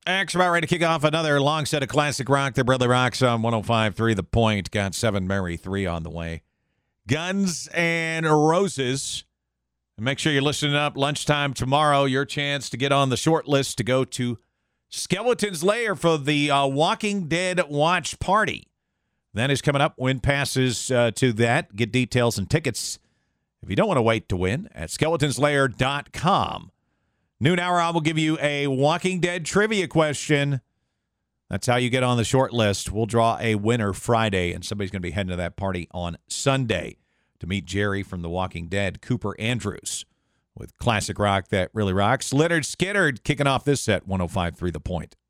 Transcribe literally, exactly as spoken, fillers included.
X about ready to kick off another long set of classic rock. The Brother Rocks on one oh five point three The Point. Got seven Mary three on the way. Guns and Roses. And make sure you're listening up. Lunchtime tomorrow, your chance to get on the short list to go to Skeleton's Lair for the uh, Walking Dead watch party. That is coming up. Win passes uh, to that. Get details and tickets if you don't want to wait to win at skeletons lair dot com. Noon hour, I will give you a Walking Dead trivia question. That's how you get on the short list. We'll draw a winner Friday, and somebody's going to be heading to that party on Sunday to meet Jerry from The Walking Dead, Cooper Andrews, with classic rock that really rocks. Leonard Skinner kicking off this set, one oh five point three The Point.